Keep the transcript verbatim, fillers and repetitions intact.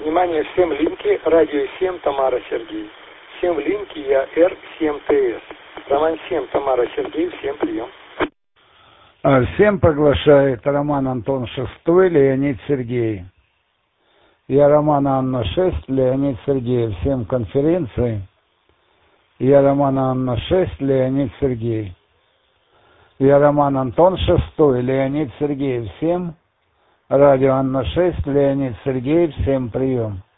Внимание, всем линки, радио семь, Тамара Сергей. Всем линки, я Р семь Т С. Роман семь, Тамара Сергей, всем прием. Всем приглашает Роман Антон шестой, Леонид Сергей. Я Роман Анна шесть, Леонид Сергей. Всем конференции. Я Роман Анна шесть, Леонид Сергей. Я Роман Антон шестой, Леонид Сергей. Всем радио Анна шесть, Леонид Сергей. Всем прием.